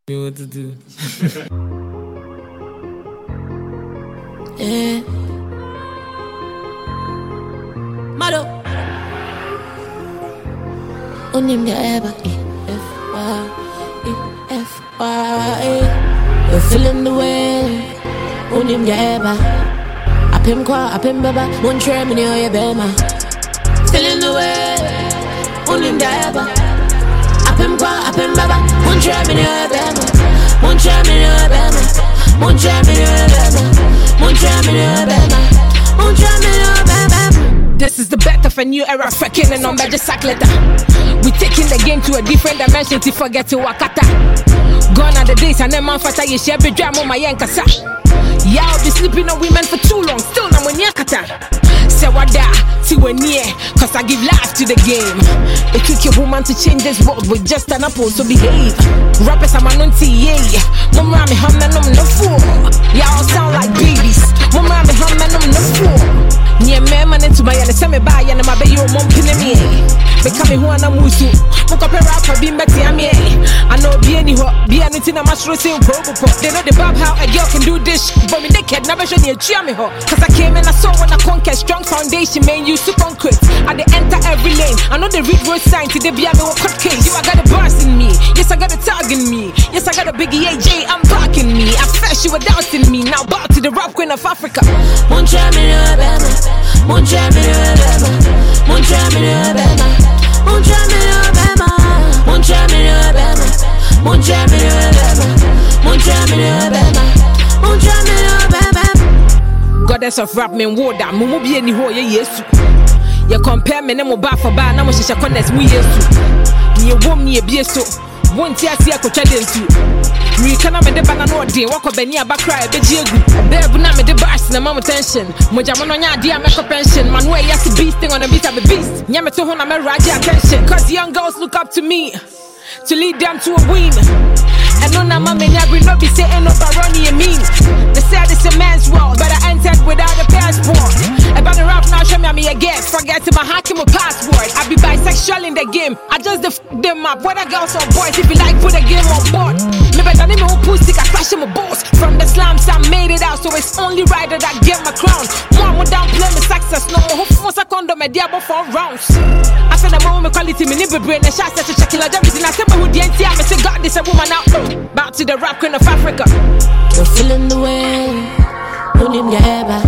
You what to do? Yeah. Mado. Unim the ever EFY. You're feeling the way. Unim the ever. Apim kwa, apim baba. Muntre mini oye bema. Feeling the way. Unim the ever. Apim kwa, apim baba. Muntre mini oye bema. Muntre mini oye bema. Muntre mini oye bema. Muntre mini oye bema. Muntre mini oye bema. This is the birth of a new era, fucking and on better cycleta. We taking the game to a different dimension to forget to Wakata. Gone are the days and then man fata you share be drama my yankasa. Yeah, I'll be sleeping on women for too long, still no one yakata. Say what da, see when near, cause I give life to the game. It took your woman to change this world with just an apple to behave. Rappers are my nunti, yeah. Mama me hum and no fool. Y'all sound like babies. Mama me hum and no fool. Near me man into my and send me by and my baby mom pinning me. Becoming who I'm musu. Moka rap for being better. I know be anything I'm sure saying probable. They know the bab how a girl can do this, but me naked never should you cheer me ho. Cause I came and I saw when I conquer strong foundation, man, you super concrete. I they enter every lane. I know the read road sign to the be a no cut case. You I got a boss in me. Yes, I got a tag in me. Yes, I got a biggie AJ, I'm backing me. At first you were doubting me. Now bow to the rap queen of Africa. Muntre mini oye bema. Muntre mini oye bema. Muntre mini oye bema. Muntre mini oye bema. Muntre mini oye bema. Muntre mini oye bema. Muntre mini oye bema. Muntre mini oye bema. Goddess of rap, men woda, mumu bi eni ho ye yesu. You compare me ne mo ba for ba na mo hihye connect mu yesu. Ni wom ni ebie so. Wonti ase akotwa dentu. Mi kana me de bana no odin, wako bani abakra e beji egu. Babe na me de bash na mama tension. Moja mono nya ade ameko pension. Man wey yes beast thing on the beat of the beast. Nya me to ho na me raji attention. Cause young girls look up to me to lead them to a win. And no na mama nyabri no be say ain't no baroni you mean. They said it's a man's world, but I entered without a passport. About the rap now show me again. Forget my hacking my passport. I be bisexual in the game. I just them up. Whether girls or boys, if you like put a game on board. Me better than me who pussy, I crash my balls. From the slums I made it out, so it's only right that I get my crown. More down play my success. No more who force a condom a diabo for rounds. I said the moment quality me nibble brain the shots that you check it like everything. I said who the NT I say God this a woman out. Back to the rap queen of Africa. You're feeling the way. Unim ya eba.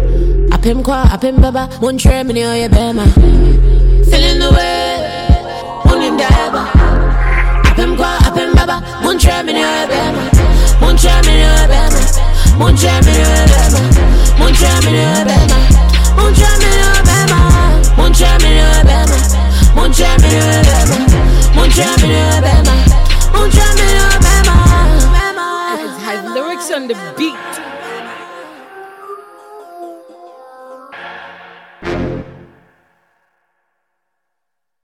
Apim kwa, apim baba. Muntre mini oye bema. Feeling the way. Unim ya eba. Apim kwa, apim baba. Muntre mini oye bema. Muntre mini oye bema. Muntre mini oye bema. Muntre mini oye bema. Muntre mini oye bema. Muntre mini oye bema. Muntre mini oye bema. Muntre mini